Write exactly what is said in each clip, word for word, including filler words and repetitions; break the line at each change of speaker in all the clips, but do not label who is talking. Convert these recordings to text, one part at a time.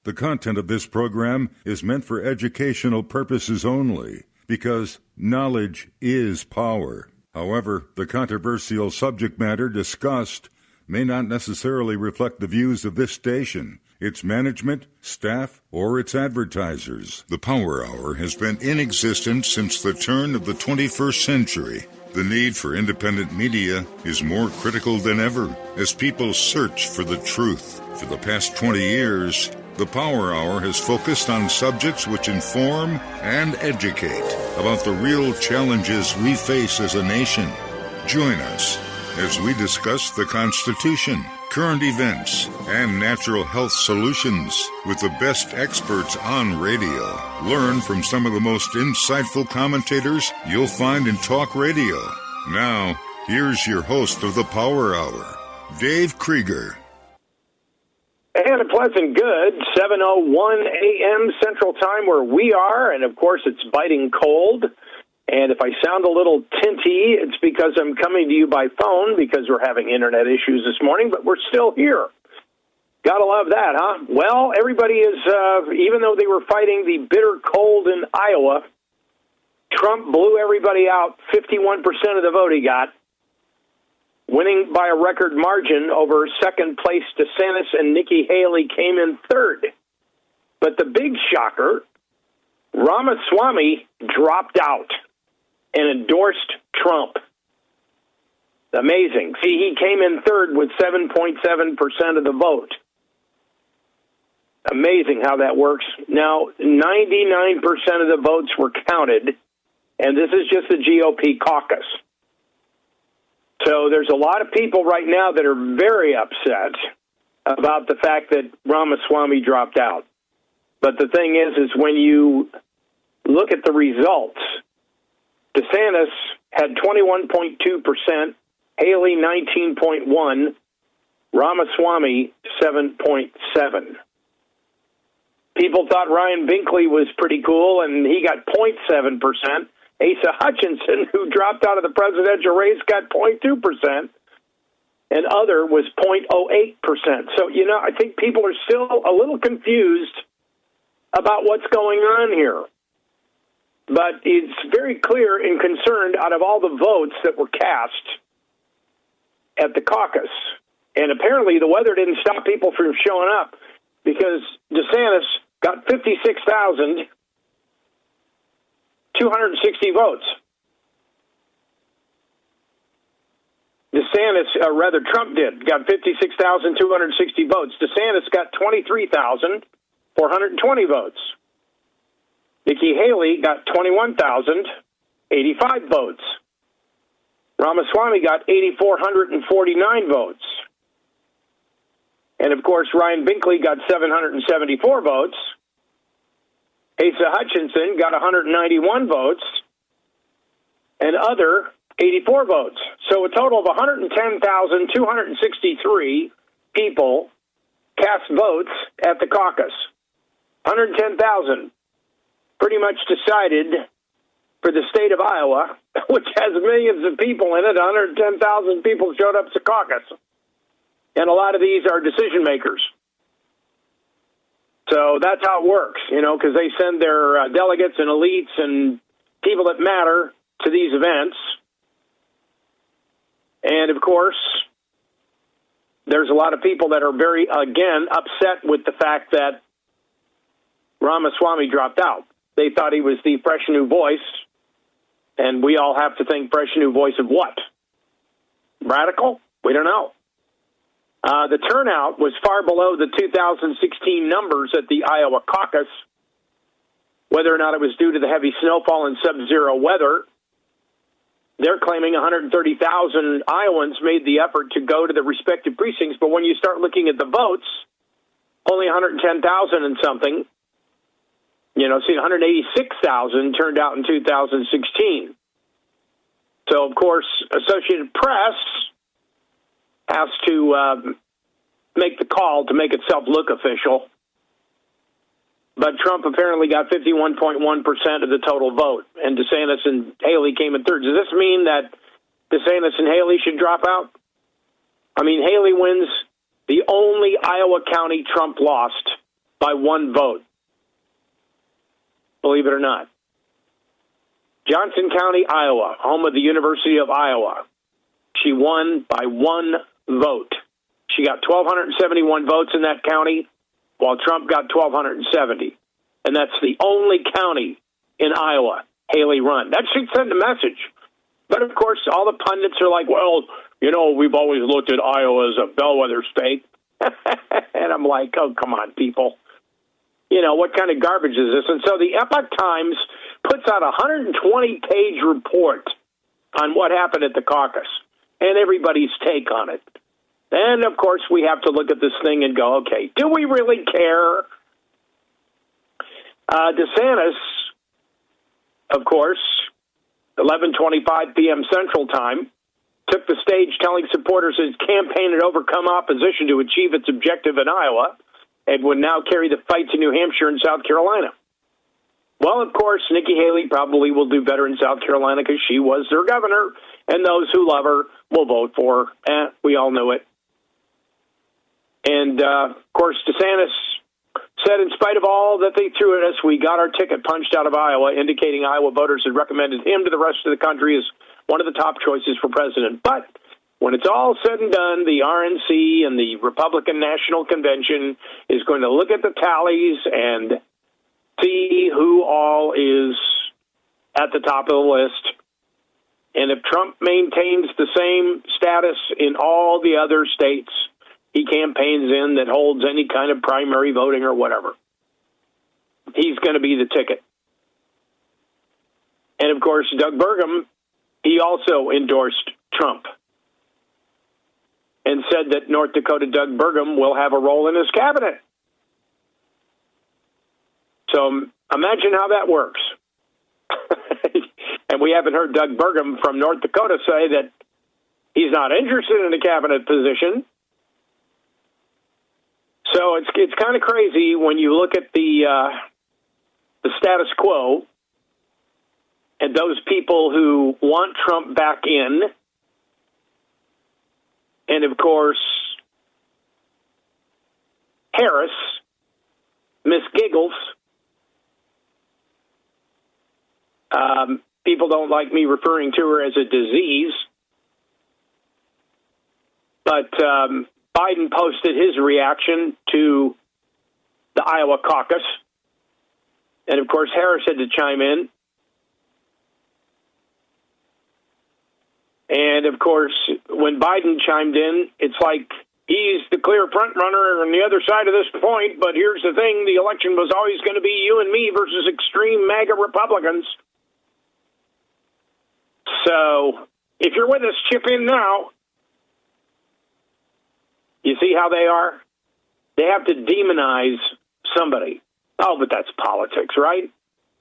The content of this program is meant for educational purposes only, because knowledge is power. However, the controversial subject matter discussed may not necessarily reflect the views of this station, its management, staff, or its advertisers. The Power Hour has been in existence since the turn of the twenty-first century. The need for independent media is more critical than ever as people search for the truth. For the past twenty years, the Power Hour has focused on subjects which inform and educate about the real challenges we face as a nation. Join us as we discuss the Constitution, current events, and natural health solutions with the best experts on radio. Learn from some of the most insightful commentators you'll find in talk radio. Now, here's your host of the Power Hour, Dave Krieger.
And a pleasant good, seven oh one a.m. Central Time where we are, and of course it's biting cold. And if I sound a little tinty, it's because I'm coming to you by phone because we're having internet issues this morning, but we're still here. Gotta love that, huh? Well, everybody is, uh, even though they were fighting the bitter cold in Iowa, Trump blew everybody out, fifty-one percent of the vote he got, winning by a record margin over second place DeSantis, and Nikki Haley came in third. But the big shocker, Ramaswamy dropped out and endorsed Trump. Amazing. See, he came in third with seven point seven percent of the vote. Amazing how that works. Now, ninety-nine percent of the votes were counted, and this is just the G O P caucus. So there's a lot of people right now that are very upset about the fact that Ramaswamy dropped out. But the thing is, is when you look at the results, DeSantis had twenty-one point two percent, Haley nineteen point one, Ramaswamy seven point seven. People thought Ryan Binkley was pretty cool, and he got zero point seven percent. Asa Hutchinson, who dropped out of the presidential race, got zero point two percent, and other was zero point zero eight percent. So, you know, I think people are still a little confused about what's going on here. But it's very clear and concerned out of all the votes that were cast at the caucus. And apparently the weather didn't stop people from showing up because DeSantis got fifty-six thousand two hundred sixty votes. DeSantis, uh, rather Trump did, got fifty-six thousand two hundred sixty votes. DeSantis got twenty-three thousand four hundred twenty votes. Nikki Haley got twenty-one thousand eighty-five votes. Ramaswamy got eight thousand four hundred forty-nine votes. And, of course, Ryan Binkley got seven hundred seventy-four votes. Asa Hutchinson got one hundred ninety-one votes, and other eighty-four votes. So a total of one hundred ten thousand two hundred sixty-three people cast votes at the caucus. one hundred ten thousand pretty much decided for the state of Iowa, which has millions of people in it. one hundred ten thousand people showed up to caucus. And a lot of these are decision makers. So that's how it works, you know, because they send their uh, delegates and elites and people that matter to these events. And, of course, there's a lot of people that are very, again, upset with the fact that Ramaswamy dropped out. They thought he was the fresh new voice, and we all have to think fresh new voice of what? Radical? We don't know. Uh, the turnout was far below the two thousand sixteen numbers at the Iowa caucus. Whether or not it was due to the heavy snowfall and sub-zero weather, they're claiming one hundred thirty thousand Iowans made the effort to go to the respective precincts. But when you start looking at the votes, only one hundred ten thousand and something. You know, see, one hundred eighty-six thousand turned out in two thousand sixteen. So, of course, Associated Press has to uh, make the call to make itself look official. But Trump apparently got fifty-one point one percent of the total vote, and DeSantis and Haley came in third. Does this mean that DeSantis and Haley should drop out? I mean, Haley wins the only Iowa county Trump lost by one vote. Believe it or not. Johnson County, Iowa, home of the University of Iowa. She won by one vote. She got one thousand two hundred seventy-one votes in that county, while Trump got one thousand two hundred seventy. And that's the only county in Iowa Haley run. That should send a message. But, of course, all the pundits are like, well, you know, we've always looked at Iowa as a bellwether state. And I'm like, oh, come on, people. You know, what kind of garbage is this? And so the Epoch Times puts out a one hundred twenty page report on what happened at the caucus and everybody's take on it. And, of course, we have to look at this thing and go, okay, do we really care? Uh, DeSantis, of course, eleven twenty-five p.m. Central Time, took the stage telling supporters his campaign had overcome opposition to achieve its objective in Iowa and would now carry the fight to New Hampshire and South Carolina. Well, of course, Nikki Haley probably will do better in South Carolina because she was their governor, and those who love her will vote for her. Eh, we all knew it. And, uh, of course, DeSantis said, in spite of all that they threw at us, we got our ticket punched out of Iowa, indicating Iowa voters had recommended him to the rest of the country as one of the top choices for president. But when it's all said and done, the R N C and the Republican National Convention is going to look at the tallies and see who all is at the top of the list. And if Trump maintains the same status in all the other states he campaigns in that holds any kind of primary voting or whatever, he's going to be the ticket. And, of course, Doug Burgum, he also endorsed Trump and said that North Dakota Doug Burgum will have a role in his cabinet. So imagine how that works. And we haven't heard Doug Burgum from North Dakota say that he's not interested in a cabinet position. So it's it's kind of crazy when you look at the uh, the status quo and those people who want Trump back in, and of course Harris, Miss Giggles. Um, people don't like me referring to her as a disease, but um, Biden posted his reaction to the Iowa caucus. And, of course, Harris had to chime in. And, of course, when Biden chimed in, it's like he's the clear front runner on the other side of this point. But here's the thing. The election was always going to be you and me versus extreme MAGA Republicans. So if you're with us, chip in now. You see how they are? They have to demonize somebody. Oh, but that's politics, right?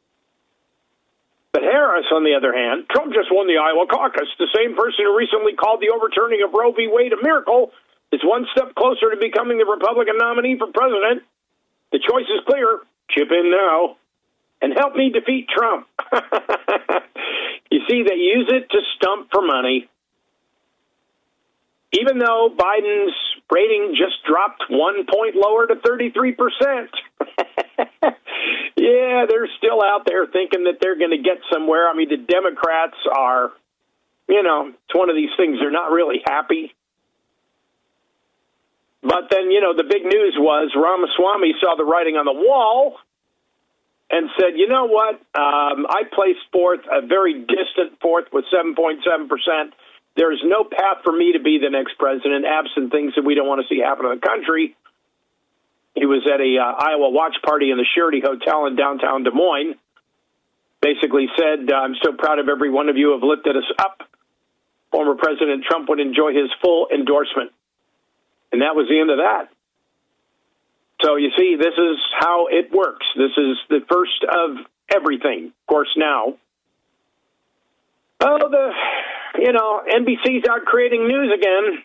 But Harris, on the other hand, Trump just won the Iowa caucus. The same person who recently called the overturning of Roe v. Wade a miracle is one step closer to becoming the Republican nominee for president. The choice is clear. Chip in now and help me defeat Trump. You see, they use it to stump for money. Even though Biden's rating just dropped one point lower to thirty-three percent. Yeah, they're still out there thinking that they're going to get somewhere. I mean, the Democrats are, you know, it's one of these things, they're not really happy. But then, you know, the big news was Ramaswamy saw the writing on the wall and said, you know what, um, I placed fourth, a very distant fourth with seven point seven percent. There is no path for me to be the next president, absent things that we don't want to see happen in the country. He was at a uh, Iowa watch party in the Sheraton Hotel in downtown Des Moines. Basically said, I'm so proud of every one of you who have lifted us up. Former President Trump would enjoy his full endorsement. And that was the end of that. So you see, this is how it works. This is the first of everything. Of course, now, oh, the, you know, N B C's out creating news again.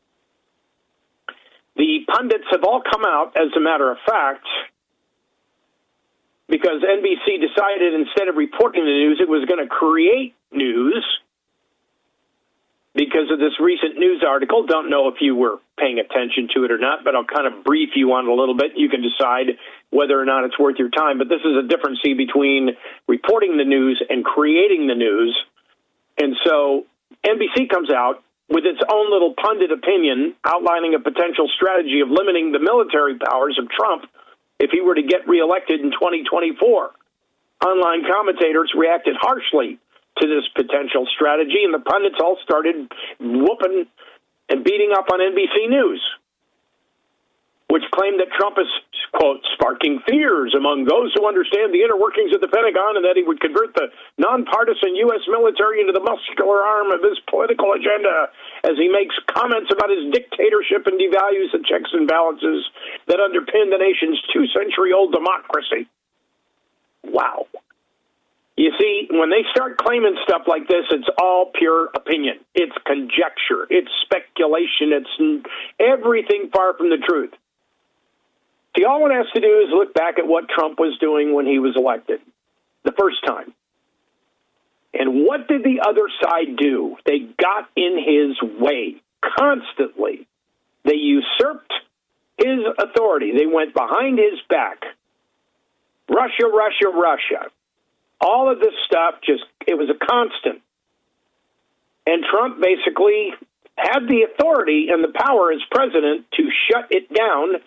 The pundits have all come out, as a matter of fact, because N B C decided instead of reporting the news, it was going to create news. because of this recent news article. Don't know if you were paying attention to it or not, but I'll kind of brief you on it a little bit. You can decide whether or not it's worth your time. But this is a difference between reporting the news and creating the news. And so N B C comes out with its own little pundit opinion outlining a potential strategy of limiting the military powers of Trump if he were to get reelected in twenty twenty-four. Online commentators reacted harshly to this potential strategy, and the pundits all started whooping and beating up on N B C News, which claimed that Trump is, quote, sparking fears among those who understand the inner workings of the Pentagon, and that he would convert the nonpartisan U S military into the muscular arm of his political agenda as he makes comments about his dictatorship and devalues the checks and balances that underpin the nation's two-century-old democracy. Wow. You see, when they start claiming stuff like this, it's all pure opinion. It's conjecture. It's speculation. It's everything far from the truth. See, all one has to do is look back at what Trump was doing when he was elected the first time. And what did the other side do? They got in his way constantly. They usurped his authority. They went behind his back. Russia, Russia, Russia. All of this stuff, just, it was a constant. And Trump basically had the authority and the power as president to shut it down.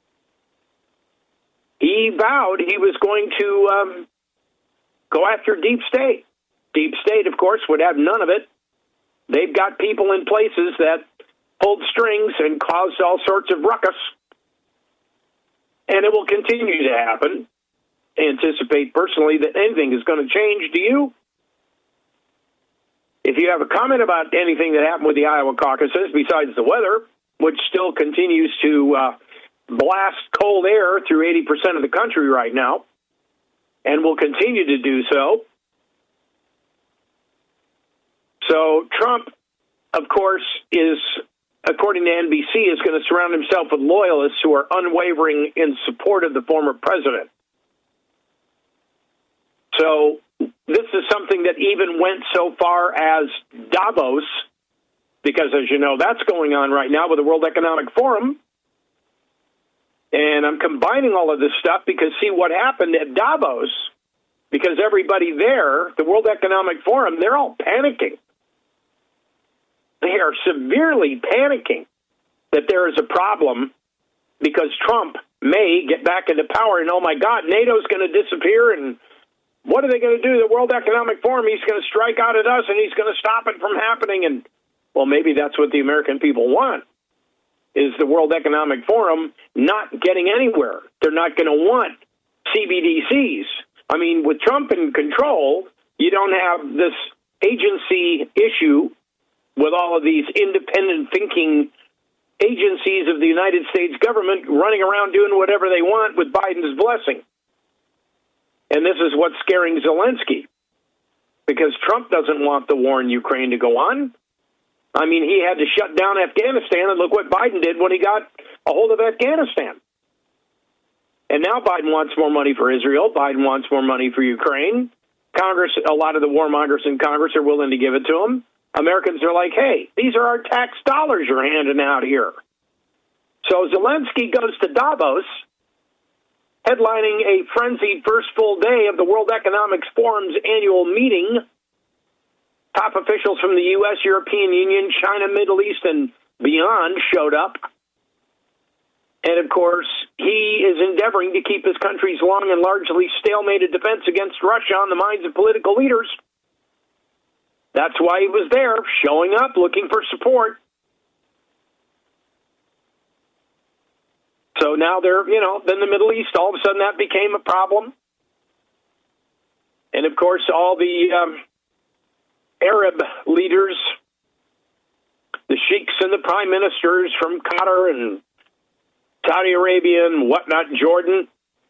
He vowed he was going to um, go after deep state. Deep state, of course, would have none of it. They've got people in places that pulled strings and caused all sorts of ruckus. And it will continue to happen. Anticipate personally that anything is going to change. Do you? If you have a comment about anything that happened with the Iowa caucuses, besides the weather, which still continues to uh, blast cold air through eighty percent of the country right now, and will continue to do so. So Trump, of course, is, according to N B C, is going to surround himself with loyalists who are unwavering in support of the former president. So this is something that even went so far as Davos, because, as you know, that's going on right now with the World Economic Forum. And I'm combining all of this stuff because, see, what happened at Davos, because everybody there, the World Economic Forum, they're all panicking. They are severely panicking that there is a problem because Trump may get back into power, and, oh, my God, NATO's going to disappear, and what are they going to do? The World Economic Forum, he's going to strike out at us, and he's going to stop it from happening. And, well, maybe that's what the American people want, is the World Economic Forum not getting anywhere. They're not going to want C B D Cs. I mean, with Trump in control, you don't have this agency issue with all of these independent thinking agencies of the United States government running around doing whatever they want with Biden's blessing. And this is what's scaring Zelensky, because Trump doesn't want the war in Ukraine to go on. I mean, he had to shut down Afghanistan, and look what Biden did when he got a hold of Afghanistan. And now Biden wants more money for Israel. Biden wants more money for Ukraine. Congress, a lot of the warmongers in Congress are willing to give it to him. Americans are like, hey, these are our tax dollars you're handing out here. So Zelensky goes to Davos, headlining a frenzied first full day of the World Economic Forum's annual meeting. Top officials from the U S, European Union, China, Middle East, and beyond showed up. And, of course, he is endeavoring to keep his country's long and largely stalemated defense against Russia on the minds of political leaders. That's why he was there, showing up, looking for support. So now they're, you know, then the Middle East, all of a sudden that became a problem. And, of course, all the um, Arab leaders, the sheikhs and the prime ministers from Qatar and Saudi Arabia and whatnot, Jordan,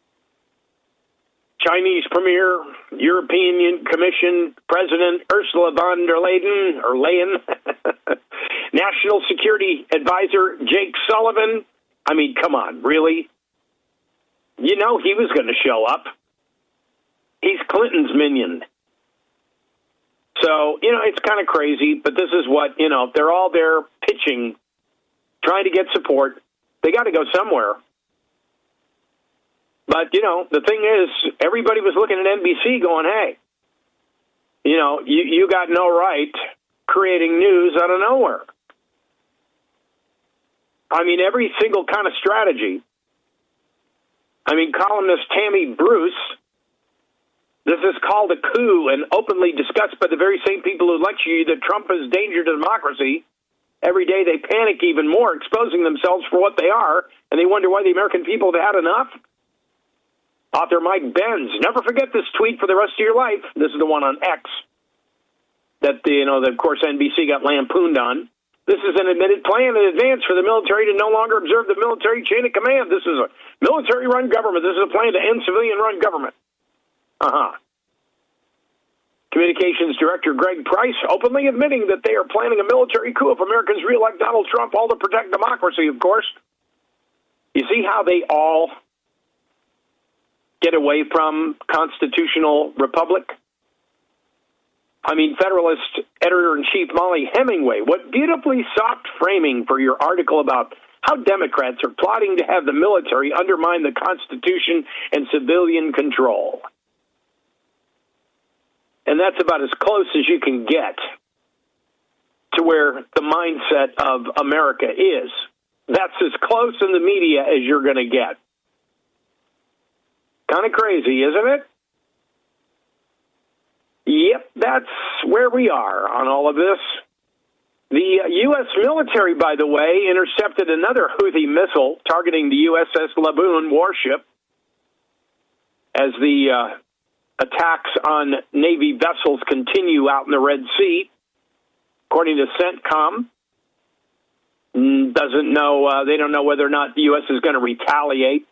Chinese Premier, European Commission President Ursula von der Leyen, or Leyen, National Security Advisor Jake Sullivan. I mean, come on, really? You know he was going to show up. He's Clinton's minion. So, you know, it's kind of crazy, but this is what, you know, they're all there pitching, trying to get support. They got to go somewhere. But, you know, the thing is, everybody was looking at N B C going, hey, you know, you, you got no right creating news out of nowhere. I mean, every single kind of strategy. I mean, columnist Tammy Bruce, this is called a coup and openly discussed by the very same people who lecture you that Trump is a danger to democracy. Every day they panic even more, exposing themselves for what they are, and they wonder why the American people have had enough. Author Mike Benz, never forget this tweet for the rest of your life. This is the one on X that, the, you know, that, of course, N B C got lampooned on. This is an admitted plan in advance for the military to no longer observe the military chain of command. This is a military-run government. This is a plan to end civilian-run government. Uh-huh. Communications Director Greg Price openly admitting that they are planning a military coup if Americans re-elect Donald Trump, all to protect democracy, of course. You see how they all get away from constitutional republic? I mean, Federalist Editor-in-Chief Molly Hemingway, what beautifully soft framing for your article about how Democrats are plotting to have the military undermine the Constitution and civilian control. And that's about as close as you can get to where the mindset of America is. That's as close in the media as you're going to get. Kind of crazy, isn't it? Yep, that's where we are on all of this. The U S military, by the way, intercepted another Houthi missile targeting the U S S Laboon warship as the uh, attacks on Navy vessels continue out in the Red Sea. According to CENTCOM, doesn't know, uh, they don't know whether or not the U S is going to retaliate.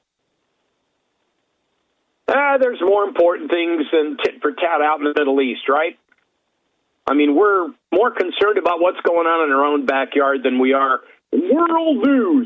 Ah, there's more important things than tit for tat out in the Middle East, right? I mean, we're more concerned about what's going on in our own backyard than we are world news.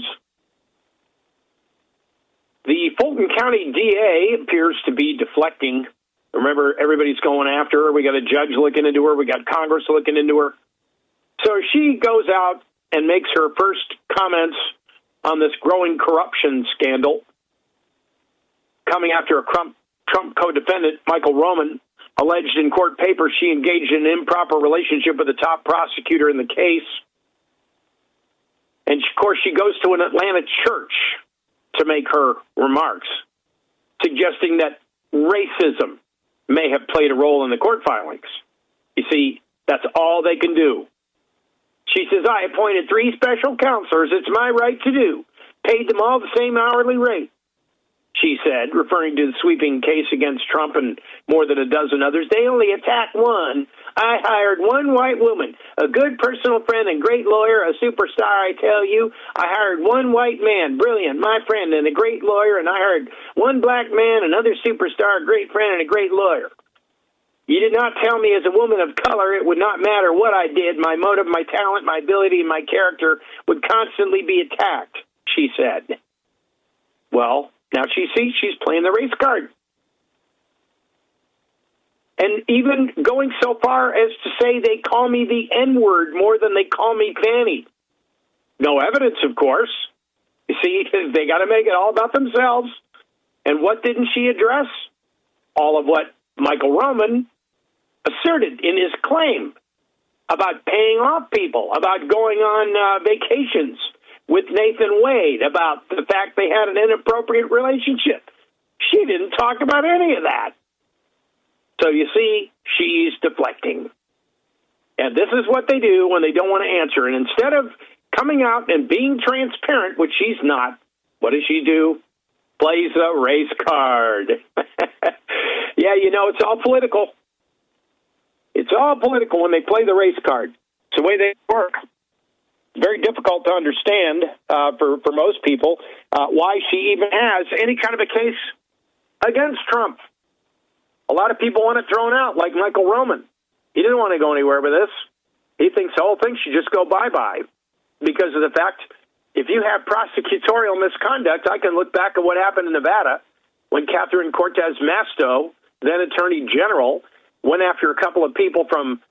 The Fulton County D A appears to be deflecting. Remember, everybody's going after her. We got a judge looking into her. We got Congress looking into her. So she goes out and makes her first comments on this growing corruption scandal, coming after a Trump, Trump co-defendant, Michael Roman, alleged in court papers she engaged in an improper relationship with the top prosecutor in the case. And, of course, she goes to an Atlanta church to make her remarks, suggesting that racism may have played a role in the court filings. You see, that's all they can do. She says, I appointed three special counselors. It's my right to do. Paid them all the same hourly rate, she said, referring to the sweeping case against Trump and more than a dozen others. They only attacked one. I hired one white woman, a good personal friend and great lawyer, a superstar, I tell you. I hired one white man, brilliant, my friend, and a great lawyer, and I hired one black man, another superstar, a great friend, and a great lawyer. You did not tell me as a woman of color it would not matter what I did. My motive, my talent, my ability, and my character would constantly be attacked, she said. Well, now she sees she's playing the race card. And even going so far as to say they call me the N-word more than they call me Fanny. No evidence, of course. You see, they got to make it all about themselves. And what didn't she address? All of what Michael Roman asserted in his claim about paying off people, about going on uh, vacations with Nathan Wade, about the fact they had an inappropriate relationship. She didn't talk about any of that. So you see, she's deflecting. And this is what they do when they don't want to answer. And instead of coming out and being transparent, which she's not, what does she do? Plays a race card. Yeah, you know, it's all political. It's all political when they play the race card. It's the way they work. Very difficult to understand uh, for, for most people uh, why she even has any kind of a case against Trump. A lot of people want it thrown out, like Michael Roman. He didn't want to go anywhere with this. He thinks the whole thing should just go bye-bye because of the fact, if you have prosecutorial misconduct, I can look back at what happened in Nevada when Catherine Cortez Masto, then Attorney General, went after a couple of people from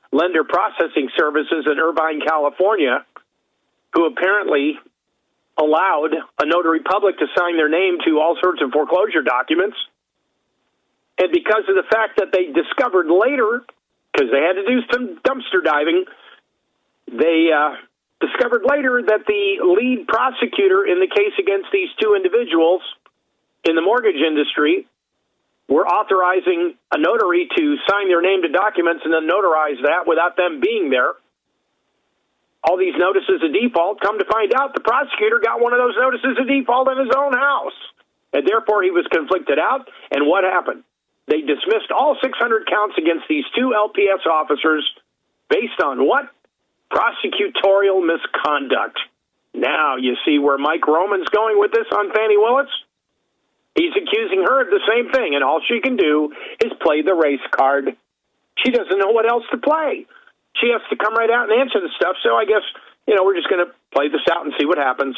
lender processing services in Irvine, California, who apparently allowed a notary public to sign their name to all sorts of foreclosure documents. And because of the fact that they discovered later, because they had to do some dumpster diving, they uh, discovered later that the lead prosecutor in the case against these two individuals in the mortgage industry were authorizing a notary to sign their name to documents and then notarize that without them being there. All these notices of default, come to find out the prosecutor got one of those notices of default in his own house. And therefore he was conflicted out. And what happened? They dismissed all six hundred counts against these two L P S officers based on what? Prosecutorial misconduct. Now you see where Mike Roman's going with this on Fannie Willis? He's accusing her of the same thing, and all she can do is play the race card. She doesn't know what else to play. She has to come right out and answer the stuff, so I guess, you know, we're just going to play this out and see what happens.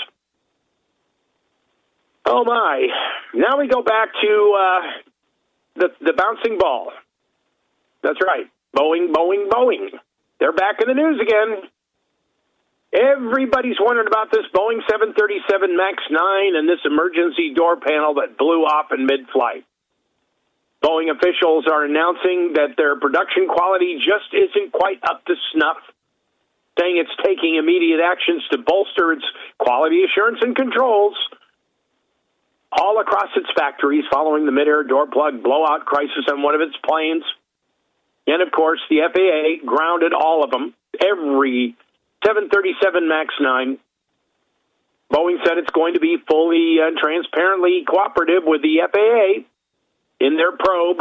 Oh, my. Now we go back to uh, the, the bouncing ball. That's right. Boeing, Boeing, Boeing. They're back in the news again. Everybody's wondering about this Boeing seven thirty-seven MAX nine and this emergency door panel that blew off in mid-flight. Boeing officials are announcing that their production quality just isn't quite up to snuff, saying it's taking immediate actions to bolster its quality assurance and controls all across its factories following the mid-air door plug blowout crisis on one of its planes. And, of course, the F A A grounded all of them, every seven thirty-seven MAX nine. Boeing said it's going to be fully and uh, transparently cooperative with the F A A in their probe.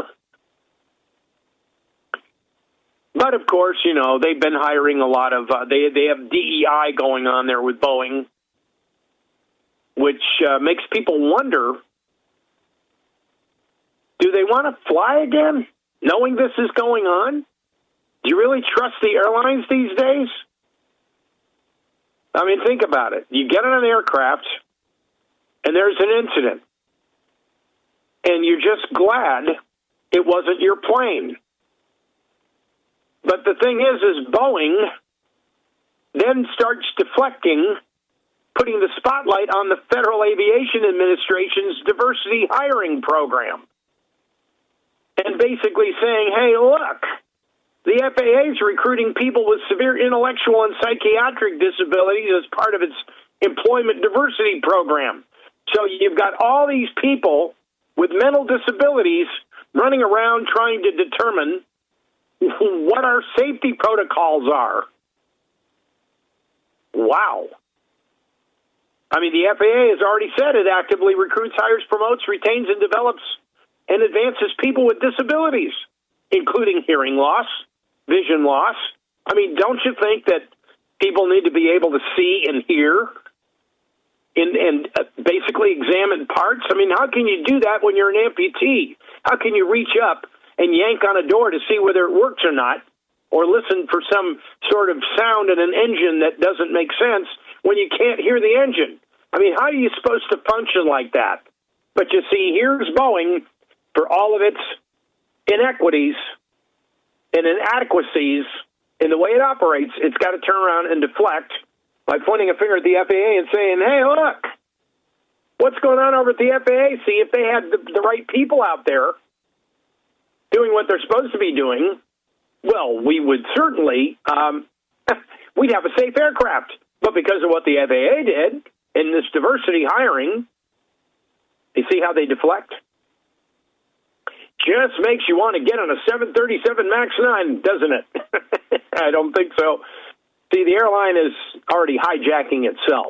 But, of course, you know, they've been hiring a lot of, uh, they, they have D E I going on there with Boeing, which uh, makes people wonder, do they want to fly again, knowing this is going on? Do you really trust the airlines these days? I mean, think about it. You get on an aircraft, and there's an incident, and you're just glad it wasn't your plane. But the thing is, is Boeing then starts deflecting, putting the spotlight on the Federal Aviation Administration's diversity hiring program, and basically saying, hey, look, the F A A is recruiting people with severe intellectual and psychiatric disabilities as part of its employment diversity program. So you've got all these people with mental disabilities running around trying to determine what our safety protocols are. Wow. I mean, the F A A has already said it actively recruits, hires, promotes, retains, and develops and advances people with disabilities, including hearing loss, vision loss. I mean, don't you think that people need to be able to see and hear and, and basically examine parts? I mean, how can you do that when you're an amputee? How can you reach up and yank on a door to see whether it works or not, or listen for some sort of sound in an engine that doesn't make sense when you can't hear the engine? I mean, how are you supposed to function like that? But you see, here's Boeing, for all of its inequities and inadequacies in the way it operates, it's got to turn around and deflect by pointing a finger at the F A A and saying, hey, look, what's going on over at the F A A? See, if they had the, the right people out there doing what they're supposed to be doing, well, we would certainly, um, we'd have a safe aircraft. But because of what the F A A did in this diversity hiring, you see how they deflect? Just makes you want to get on a seven thirty-seven MAX nine, doesn't it? I don't think so. See, the airline is already hijacking itself.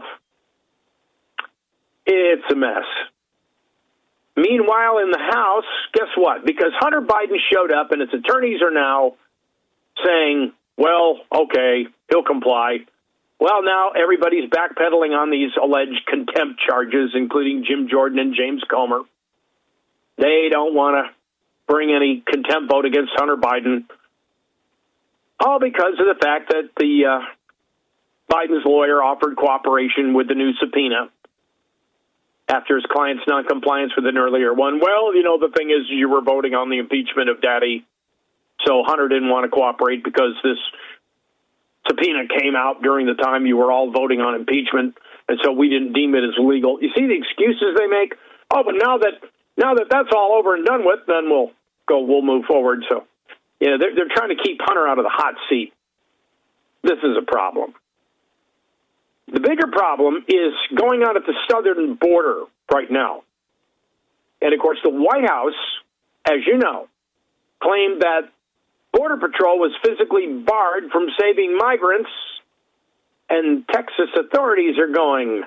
It's a mess. Meanwhile, in the House, guess what? Because Hunter Biden showed up and its attorneys are now saying, well, okay, he'll comply. Well, now everybody's backpedaling on these alleged contempt charges, including Jim Jordan and James Comer. They don't want to bring any contempt vote against Hunter Biden, all because of the fact that the uh, Biden's lawyer offered cooperation with the new subpoena after his client's noncompliance with an earlier one. Well, you know, the thing is, you were voting on the impeachment of Daddy, So Hunter didn't want to cooperate because this subpoena came out during the time you were all voting on impeachment, and so we didn't deem it as legal. You see the excuses they make? Oh, but now that now that that's all over and done with, then we'll go. We'll move forward. So, you know, they're they're trying to keep Hunter out of the hot seat. This is a problem. The bigger problem is going on at the southern border right now. And, of course, the White House, as you know, claimed that Border Patrol was physically barred from saving migrants, and Texas authorities are going,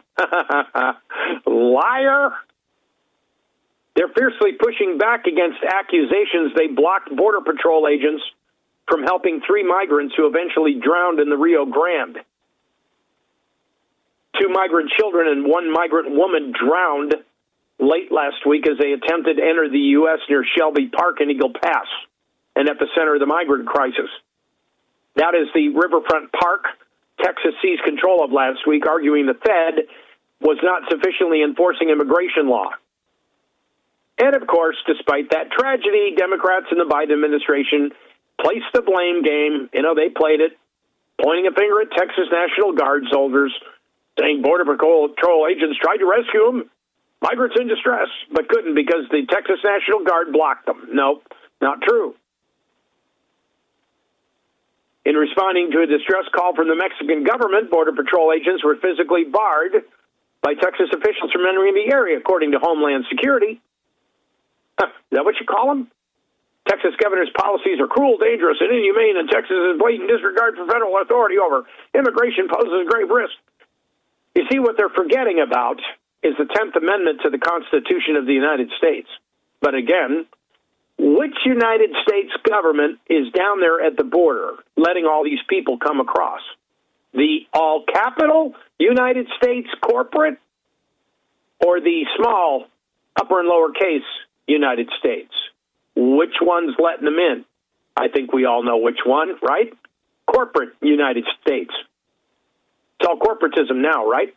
liar. They're fiercely pushing back against accusations they blocked Border Patrol agents from helping three migrants who eventually drowned in the Rio Grande. Two migrant children and one migrant woman drowned late last week as they attempted to enter the U S near Shelby Park and Eagle Pass, an epicenter of the migrant crisis. That is the riverfront park Texas seized control of last week, arguing the Fed was not sufficiently enforcing immigration law. And, of course, despite that tragedy, Democrats in the Biden administration placed the blame game. You know, they played it, pointing a finger at Texas National Guard soldiers, saying Border Patrol agents tried to rescue them, migrants in distress, but couldn't because the Texas National Guard blocked them. No, not true. In responding to a distress call from the Mexican government, Border Patrol agents were physically barred by Texas officials from entering the area, according to Homeland Security. Huh, is that what you call them? Texas governor's policies are cruel, dangerous, and inhumane, and Texas's blatant disregard for federal authority over immigration poses a grave risk. You see, what they're forgetting about is the tenth Amendment to the Constitution of the United States. But again, which United States government is down there at the border letting all these people come across? The all-capital United States corporate or the small upper and lowercase United States? Which one's letting them in? I think we all know which one, right? Corporate United States. It's all corporatism now, right?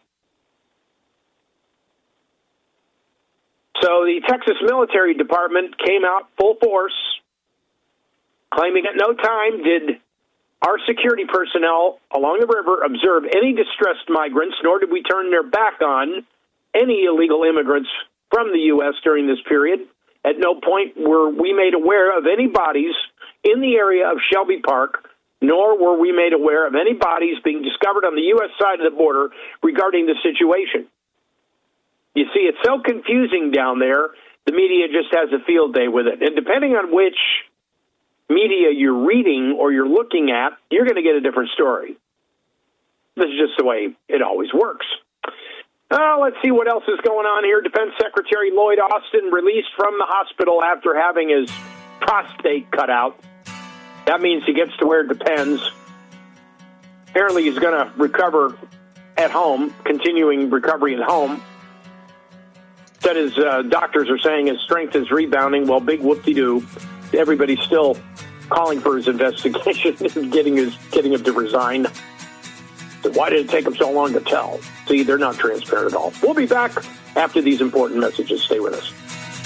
So the Texas Military Department came out full force, claiming at no time did our security personnel along the river observe any distressed migrants, nor did we turn their back on any illegal immigrants from the U S during this period. At no point were we made aware of any bodies in the area of Shelby Park, nor were we made aware of any bodies being discovered on the U S side of the border regarding the situation. You see, it's so confusing down there, the media just has a field day with it. And depending on which media you're reading or you're looking at, you're going to get a different story. This is just the way it always works. Uh, let's see what else is going on here. Defense Secretary Lloyd Austin released from the hospital after having his prostate cut out. That means he gets to wear Depends. Apparently he's going to recover at home, continuing recovery at home. Said his uh, doctors are saying his strength is rebounding. Well, big whoop-de-doo. Everybody's still calling for his investigation and getting, his, getting him to resign. So why did it take him so long to tell? See, they're not transparent at all. We'll be back after these important messages. Stay with us.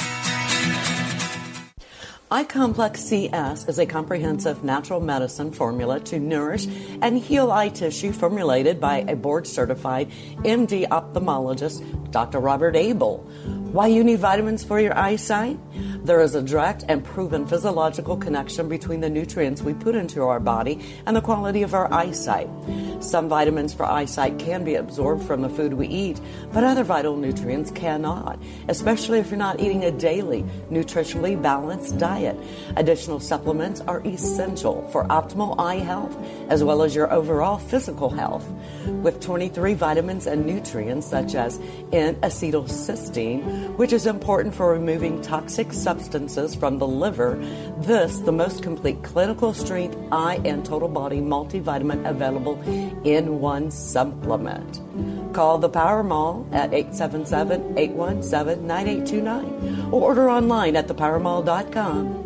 iComplex C S is a comprehensive natural medicine formula to nourish and heal eye tissue formulated by a board-certified M D ophthalmologist, Doctor Robert Abel. Why you need vitamins for your eyesight? There is a direct and proven physiological connection between the nutrients we put into our body and the quality of our eyesight. Some vitamins for eyesight can be absorbed from the food we eat, but other vital nutrients cannot, especially if you're not eating a daily, nutritionally balanced diet. Additional supplements are essential for optimal eye health as well as your overall physical health. With twenty-three vitamins and nutrients such as N-acetylcysteine, which is important for removing toxic substances from the liver, this the most complete clinical strength eye and total body multivitamin available in one supplement. Call the Power Mall at eight seven seven, eight one seven, nine eight two nine or order online at the power mall dot com.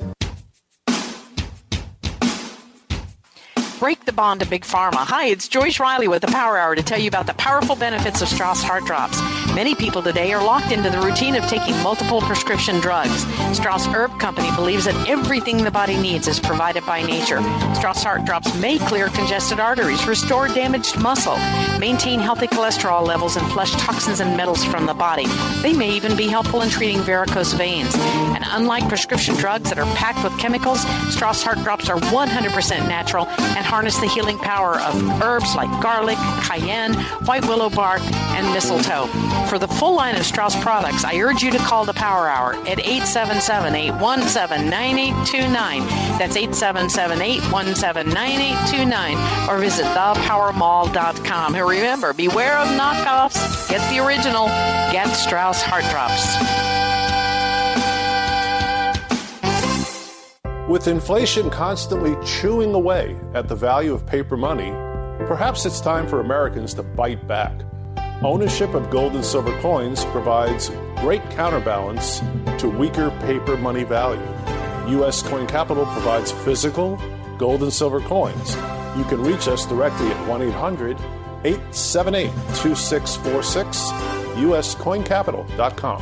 Break the bond to Big Pharma. Hi, it's Joyce Riley with the Power Hour to tell you about the powerful benefits of Strauss Heart Drops. Many people today are locked into the routine of taking multiple prescription drugs. Strauss Herb Company believes that everything the body needs is provided by nature. Strauss Heart Drops may clear congested arteries, restore damaged muscle, maintain healthy cholesterol levels, and flush toxins and metals from the body. They may even be helpful in treating varicose veins. And unlike prescription drugs that are packed with chemicals, Strauss Heart Drops are one hundred percent natural and harness the healing power of herbs like garlic, cayenne, white willow bark, and mistletoe. For the full line of Strauss products, I urge you to call the Power Hour at eight seven seven, eight one seven, nine eight two nine. That's eight seven seven, eight one seven, nine eight two nine. Or visit the power mall dot com. And remember, beware of knockoffs. Get the original. Get Strauss Heart Drops.
With inflation constantly chewing away at the value of paper money, perhaps it's time for Americans to bite back. Ownership of gold and silver coins provides great counterbalance to weaker paper money value. U S Coin Capital provides physical gold and silver coins. You can reach us directly at one eight hundred, eight seven eight, two six four six, U S coin capital dot com.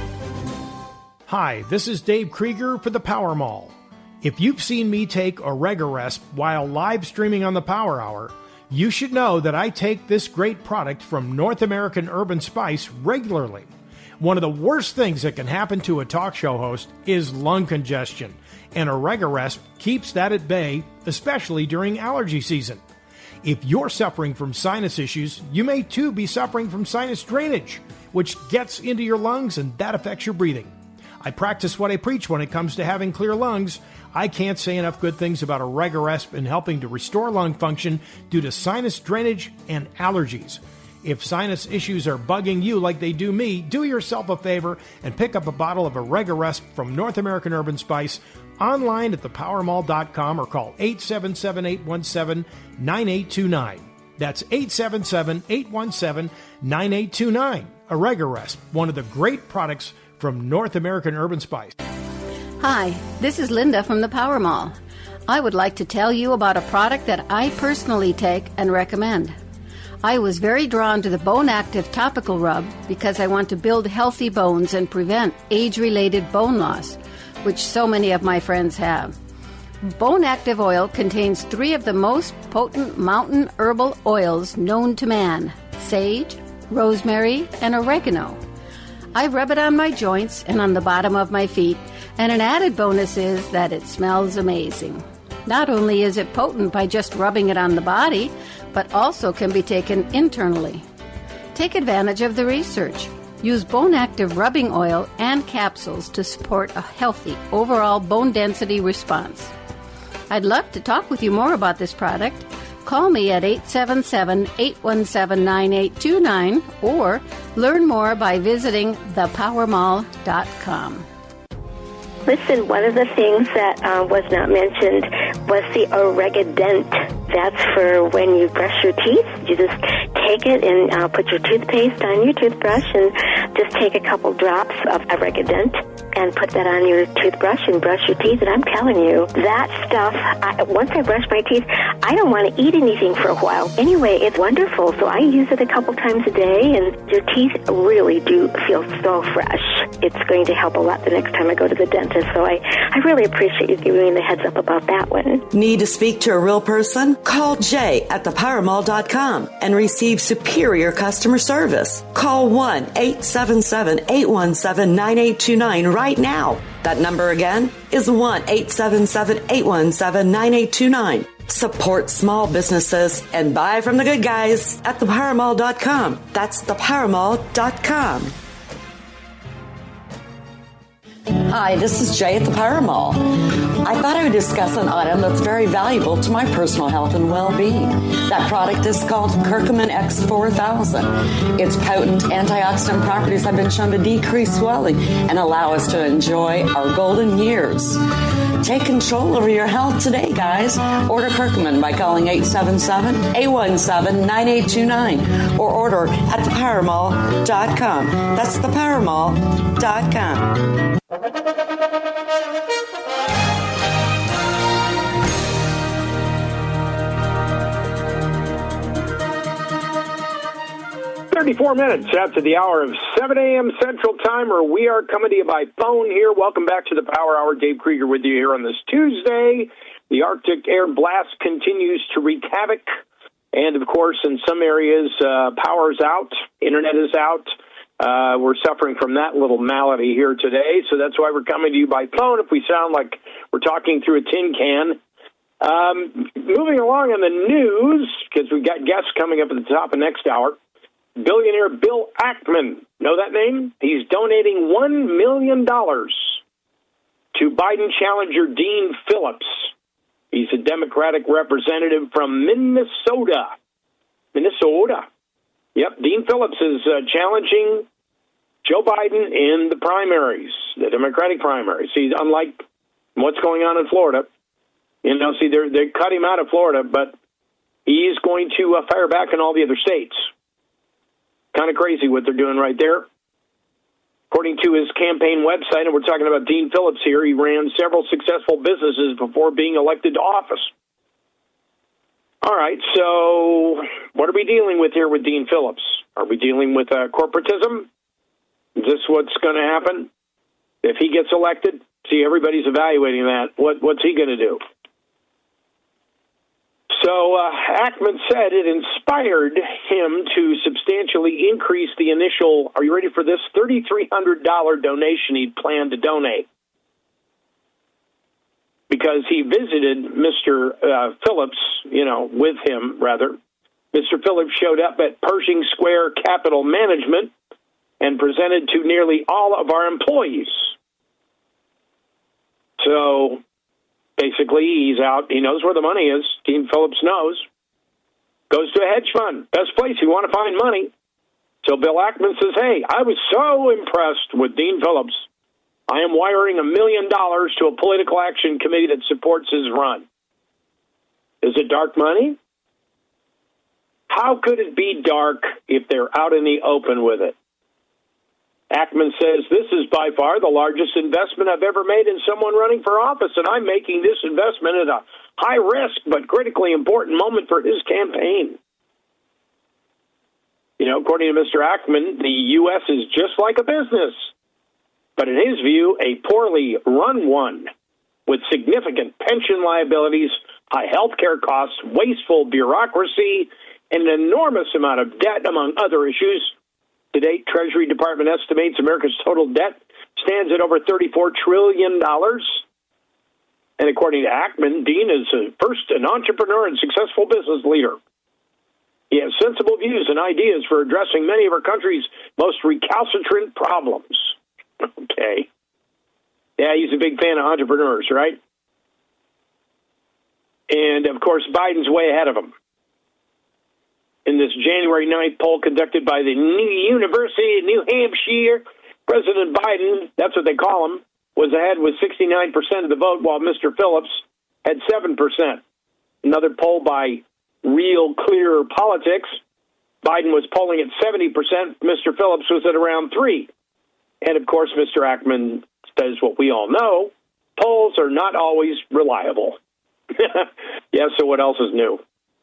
Hi, this is Dave Krieger for the Power Mall. If you've seen me take Oregaresp while live streaming on the Power Hour, you should know that I take this great product from North American Herb and Spice regularly. One of the worst things that can happen to a talk show host is lung congestion, and Oregaresp keeps that at bay, especially during allergy season. If you're suffering from sinus issues, you may too be suffering from sinus drainage, which gets into your lungs and that affects your breathing. I practice what I preach when it comes to having clear lungs. I can't say enough good things about Oregaresp in helping to restore lung function due to sinus drainage and allergies. If sinus issues are bugging you like they do me, do yourself a favor and pick up a bottle of Oregaresp from North American Herb and Spice online at the power mall dot com or call eight seven seven, eight one seven, nine eight two nine. That's eight seven seven, eight one seven, nine eight two nine. Oregaresp, one of the great products from North American Herb and Spice.
Hi, this is Linda from the Power Mall. I would like to tell you about a product that I personally take and recommend. I was very drawn to the Bone Active Topical Rub because I want to build healthy bones and prevent age-related bone loss, which so many of my friends have. Bone Active Oil contains three of the most potent mountain herbal oils known to man: sage, rosemary, and oregano. I rub it on my joints and on the bottom of my feet, and an added bonus is that it smells amazing. Not only is it potent by just rubbing it on the body, but also can be taken internally. Take advantage of the research. Use Bone Active rubbing oil and capsules to support a healthy overall bone density response. I'd love to talk with you more about this product. Call me at eight seven seven, eight one seven, nine eight two nine or learn more by visiting the power mall dot com.
Listen, one of the things that uh, was not mentioned was the Oregadent. That's for when you brush your teeth. You just take it and uh, put your toothpaste on your toothbrush and just take a couple drops of Oregadent and put that on your toothbrush and brush your teeth. And I'm telling you, that stuff, I, once I brush my teeth, I don't want to eat anything for a while. Anyway, it's wonderful. So I use it a couple times a day, and your teeth really do feel so fresh. It's going to help a lot the next time I go to the dentist. So I, I really appreciate you giving me the heads up about that one.
Need to speak to a real person? Call Jay at the power mall dot com and receive superior customer service. Call one eight seven seven, eight one seven, nine eight two nine right now. That number again is one eight seven seven, eight one seven, nine eight two nine. Support small businesses and buy from the good guys at the power mall dot com. That's the power mall dot com. Hi, this is Jay at the Power Mall. I thought I would discuss an item that's very valuable to my personal health and well-being. That product is called Curcumin X four thousand. Its potent antioxidant properties have been shown to decrease swelling and allow us to enjoy our golden years. Take control over your health today, guys. Order Curcumin by calling eight seven seven, eight one seven, nine eight two nine or order at the power mall dot com. That's the power mall dot com.
thirty-four minutes after the hour of seven seven a.m. Central Time, or we are coming to you by phone here. Welcome back to the Power Hour. Dave Krieger with you here on this Tuesday. The Arctic air blast continues to wreak havoc. And, of course, in some areas, uh, power's out, internet is out. Uh, we're suffering from that little malady here today, so that's why we're coming to you by phone if we sound like we're talking through a tin can. Um, moving along on the news, because we've got guests coming up at the top of next hour, billionaire Bill Ackman, know that name? He's donating one million dollars to Biden challenger Dean Phillips. He's a Democratic representative from Minnesota. Minnesota. Yep, Dean Phillips is uh, challenging Joe Biden in the primaries, the Democratic primaries. See, unlike what's going on in Florida, you know, see, they're, they cut him out of Florida, but he's going to uh, fire back in all the other states. Kind of crazy what they're doing right there. According to his campaign website, and we're talking about Dean Phillips here, he ran several successful businesses before being elected to office. All right, so what are we dealing with here with Dean Phillips? Are we dealing with uh, corporatism? Is this what's going to happen if he gets elected? See, everybody's evaluating that. What, what's he going to do? So uh, Ackman said it inspired him to substantially increase the initial, are you ready for this, three thousand three hundred dollars donation he'd planned to donate. Because he visited Mister Uh, Phillips, you know, with him, rather. Mister Phillips showed up at Pershing Square Capital Management and presented to nearly all of our employees. So basically, he's out. He knows where the money is. Dean Phillips knows. Goes to a hedge fund. Best place you want to find money. So Bill Ackman says, hey, I was so impressed with Dean Phillips. I am wiring a million dollars to a political action committee that supports his run. Is it dark money? How could it be dark if they're out in the open with it? Ackman says, this is by far the largest investment I've ever made in someone running for office, and I'm making this investment at a high-risk but critically important moment for his campaign. You know, according to Mister Ackman, the U S is just like a business, but in his view, a poorly run one with significant pension liabilities, high health care costs, wasteful bureaucracy, and an enormous amount of debt, among other issues. To date, Treasury Department estimates America's total debt stands at over thirty-four trillion dollars. And according to Ackman, Dean is a, first an entrepreneur and successful business leader. He has sensible views and ideas for addressing many of our country's most recalcitrant problems. Okay. Yeah, he's a big fan of entrepreneurs, right? And, of course, Biden's way ahead of him. In this January ninth poll conducted by the University of New Hampshire, President Biden, that's what they call him, was ahead with sixty-nine percent of the vote, while Mister Phillips had seven percent. Another poll by Real Clear Politics, Biden was polling at seventy percent. Mister Phillips was at around three. And, of course, Mister Ackman says what we all know, polls are not always reliable. Yeah, so what else is new?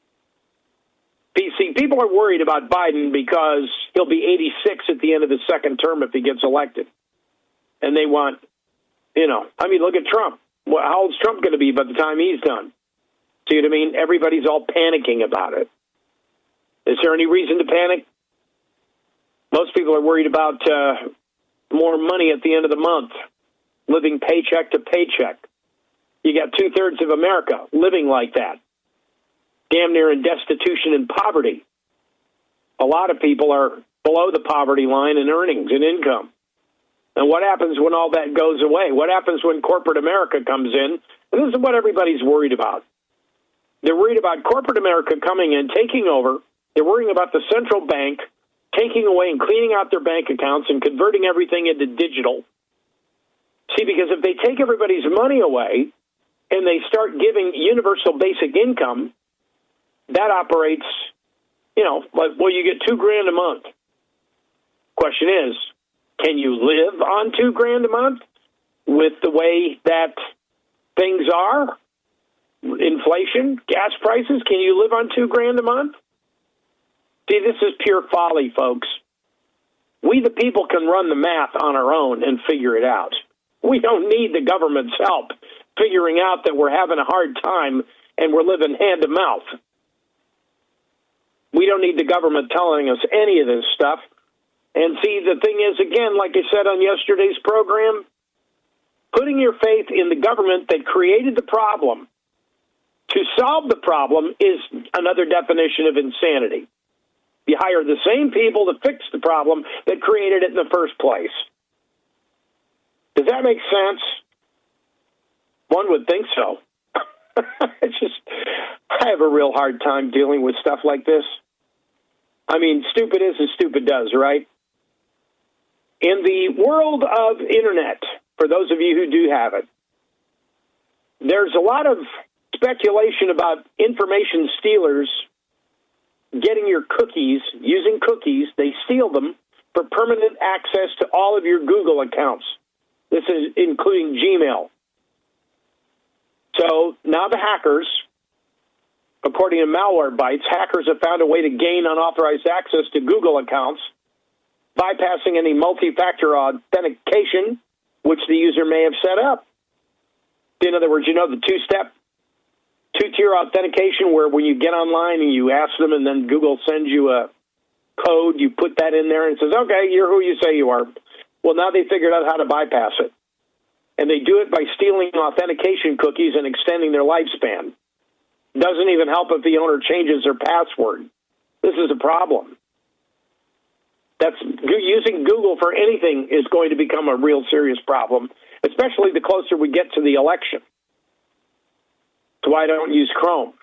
P C, people are worried about Biden because he'll be eighty-six at the end of his second term if he gets elected. And they want, you know, I mean, look at Trump. Well, how old's Trump going to be by the time he's done? See what I mean? Everybody's all panicking about it. Is there any reason to panic? Most people are worried about uh, more money at the end of the month, living paycheck to paycheck. You got two-thirds of America living like that, damn near in destitution and poverty. A lot of people are below the poverty line in earnings and income. And what happens when all that goes away? What happens when corporate America comes in? And this is what everybody's worried about. They're worried about corporate America coming in, taking over. They're worrying about the central bank taking away and cleaning out their bank accounts and converting everything into digital. See, because if they take everybody's money away and they start giving universal basic income, that operates, you know, like, well, you get two grand a month. Question is, can you live on two grand a month with the way that things are? Inflation, gas prices, can you live on two grand a month? See, this is pure folly, folks. We, the people, can run the math on our own and figure it out. We don't need the government's help figuring out that we're having a hard time and we're living hand to mouth. We don't need the government telling us any of this stuff. And see, the thing is, again, like I said on yesterday's program, putting your faith in the government that created the problem to solve the problem is another definition of insanity. You hire the same people to fix the problem that created it in the first place. Does that make sense? One would think so. It's just, I have a real hard time dealing with stuff like this. I mean, stupid is as stupid does, right? In the world of internet, for those of you who do have it, there's a lot of speculation about information stealers getting your cookies, using cookies. They steal them for permanent access to all of your Google accounts. This is including Gmail. So now the hackers, according to Malwarebytes, hackers have found a way to gain unauthorized access to Google accounts, bypassing any multi-factor authentication which the user may have set up. In other words, you know, the two-step, two-tier authentication where when you get online and you ask them and then Google sends you a code, you put that in there and it says, okay, you're who you say you are. Well, now they figured out how to bypass it. And they do it by stealing authentication cookies and extending their lifespan. Doesn't even help if the owner changes their password. This is a problem. That's using Google for anything is going to become a real serious problem, especially the closer we get to the election. So I don't use Chrome.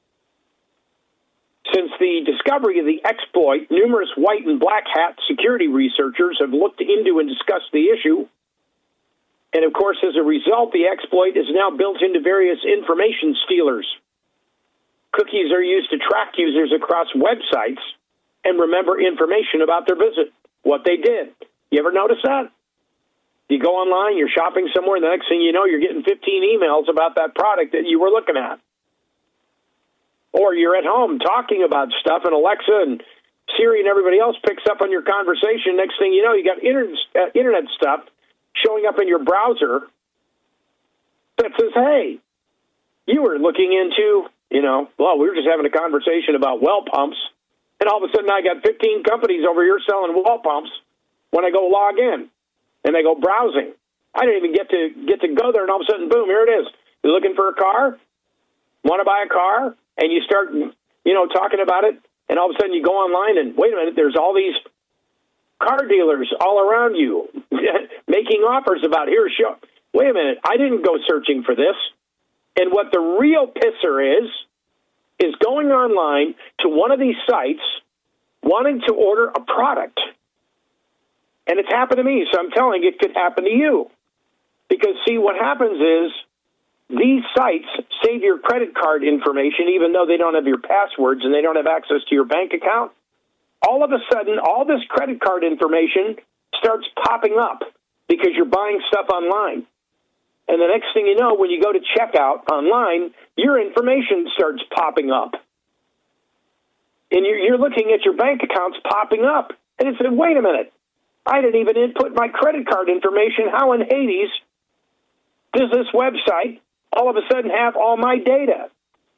Since the discovery of the exploit, numerous white and black hat security researchers have looked into and discussed the issue. And of course, as a result, the exploit is now built into various information stealers. Cookies are used to track users across websites and remember information about their visit, what they did. You ever notice that? You go online, you're shopping somewhere, and the next thing you know, you're getting fifteen emails about that product that you were looking at. Or you're at home talking about stuff, and Alexa and Siri and everybody else picks up on your conversation. Next thing you know, you got internet, uh, internet stuff showing up in your browser that says, hey, you were looking into, you know, well, we were just having a conversation about well pumps, and all of a sudden I got fifteen companies over here selling well pumps when I go log in and I go browsing. I didn't even get to get to go there, and all of a sudden, boom, here it is. You're looking for a car? Want to buy a car? And you start, you know, talking about it, and all of a sudden you go online and, wait a minute, there's all these car dealers all around you making offers about, here, show. Wait a minute, I didn't go searching for this. And what the real pisser is, is going online to one of these sites, wanting to order a product. And it's happened to me, so I'm telling you, it could happen to you. Because, see, what happens is, these sites save your credit card information even though they don't have your passwords and they don't have access to your bank account. All of a sudden, all this credit card information starts popping up because you're buying stuff online. And the next thing you know, when you go to checkout online, your information starts popping up. And you're, you're looking at your bank accounts popping up. And it's, wait a minute, I didn't even input my credit card information. How in Hades does this website all of a sudden have all my data?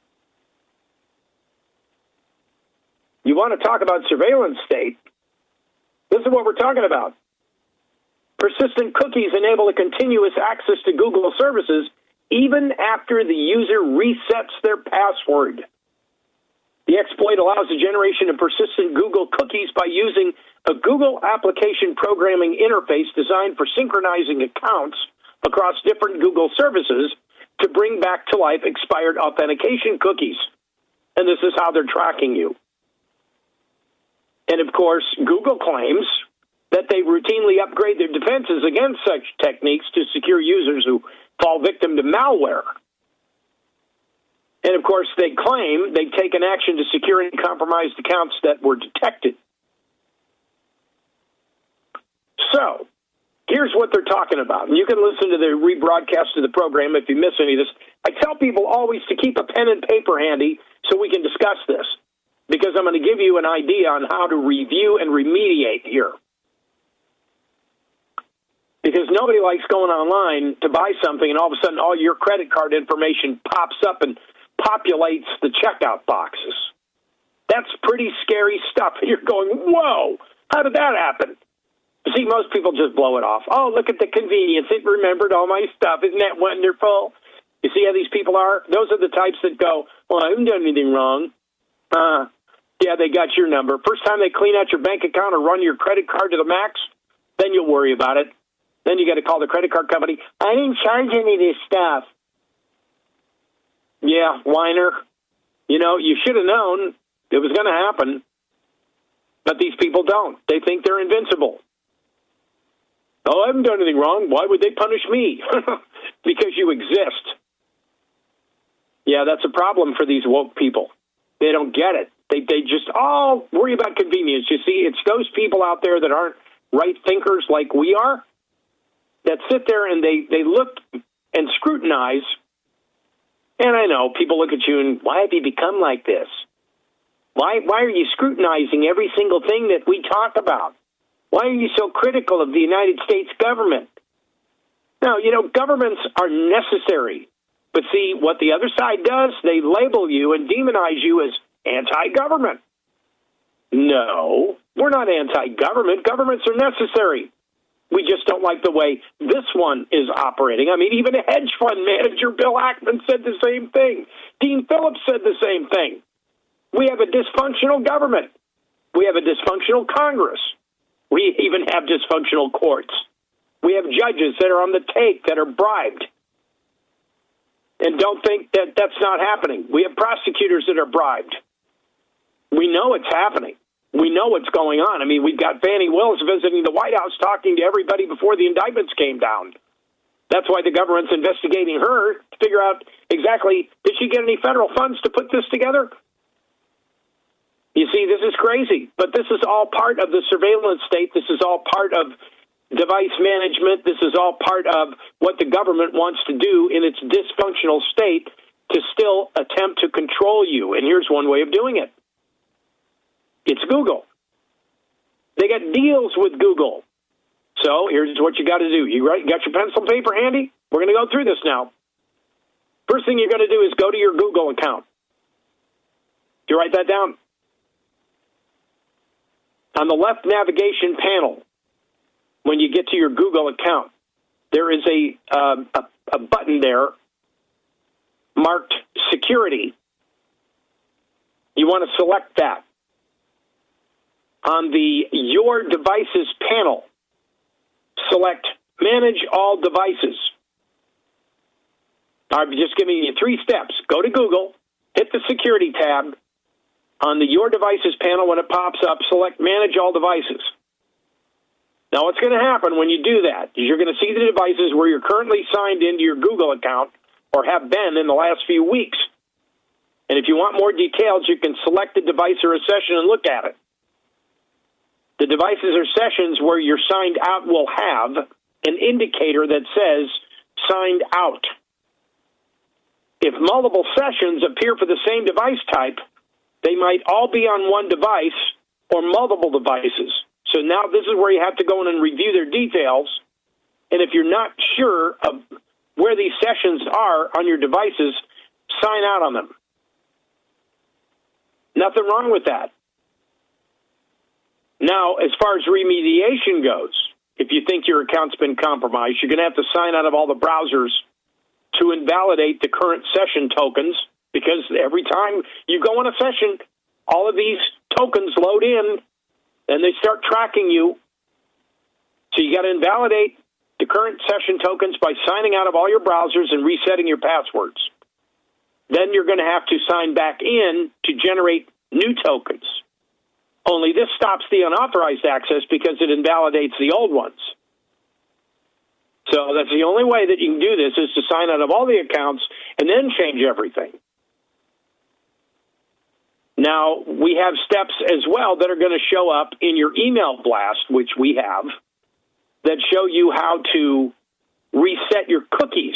You want to talk about surveillance state? This is what we're talking about. Persistent cookies enable a continuous access to Google services even after the user resets their password. The exploit allows the generation of persistent Google cookies by using a Google application programming interface designed for synchronizing accounts across different Google services to bring back to life expired authentication cookies. And this is how they're tracking you. And of course, Google claims that they routinely upgrade their defenses against such techniques to secure users who fall victim to malware. And of course, they claim they've taken action to secure any compromised accounts that were detected. So, here's what they're talking about. And you can listen to the rebroadcast of the program if you miss any of this. I tell people always to keep a pen and paper handy so we can discuss this, because I'm going to give you an idea on how to review and remediate here. Because nobody likes going online to buy something and all of a sudden all your credit card information pops up and populates the checkout boxes. That's pretty scary stuff. And you're going, whoa, how did that happen? See, most people just blow it off. Oh, look at the convenience. It remembered all my stuff. Isn't that wonderful? You see how these people are? Those are the types that go, well, I haven't done anything wrong. Uh, yeah, they got your number. First time they clean out your bank account or run your credit card to the max, then you'll worry about it. Then you got to call the credit card company. I didn't charge any of this stuff. Yeah, whiner. You know, you should have known it was going to happen. But these people don't. They think they're invincible. Oh, I haven't done anything wrong. Why would they punish me? Because you exist. Yeah, that's a problem for these woke people. They don't get it. They they just all worry about convenience. You see, it's those people out there that aren't right thinkers like we are that sit there and they, they look and scrutinize. And I know people look at you and, why have you become like this? Why why are you scrutinizing every single thing that we talk about? Why are you so critical of the United States government? Now, you know, governments are necessary. But see, what the other side does, they label you and demonize you as anti-government. No, we're not anti-government. Governments are necessary. We just don't like the way this one is operating. I mean, even a hedge fund manager, Bill Ackman, said the same thing. Dean Phillips said the same thing. We have a dysfunctional government. We have a dysfunctional Congress. We even have dysfunctional courts. We have judges that are on the take, that are bribed. And don't think that that's not happening. We have prosecutors that are bribed. We know it's happening. We know what's going on. I mean, we've got Fani Willis visiting the White House talking to everybody before the indictments came down. That's why the government's investigating her to figure out exactly, did she get any federal funds to put this together? You see, this is crazy. But this is all part of the surveillance state. This is all part of device management. This is all part of what the government wants to do in its dysfunctional state to still attempt to control you. And here's one way of doing it. It's Google. They got deals with Google. So here's what you got to do. You got your pencil and paper handy? We're going to go through this now. First thing you're going to do is go to your Google account. Do you write that down? On the left navigation panel, when you get to your Google account, there is a, uh, a, a button there marked Security. You want to select that. On the Your Devices panel, select Manage All Devices. I'm just giving you three steps. Go to Google, hit the Security tab. On the Your Devices panel, when it pops up, select Manage All Devices. Now, what's going to happen when you do that is you're going to see the devices where you're currently signed into your Google account or have been in the last few weeks. And if you want more details, you can select a device or a session and look at it. The devices or sessions where you're signed out will have an indicator that says signed out. If multiple sessions appear for the same device type, they might all be on one device or multiple devices. So now this is where you have to go in and review their details. And if you're not sure of where these sessions are on your devices, sign out on them. Nothing wrong with that. Now, as far as remediation goes, if you think your account's been compromised, you're going to have to sign out of all the browsers to invalidate the current session tokens, because every time you go on a session, all of these tokens load in, and they start tracking you. So you got to invalidate the current session tokens by signing out of all your browsers and resetting your passwords. Then you're going to have to sign back in to generate new tokens. Only this stops the unauthorized access because it invalidates the old ones. So that's the only way that you can do this, is to sign out of all the accounts and then change everything. Now, we have steps as well that are going to show up in your email blast, which we have, that show you how to reset your cookies.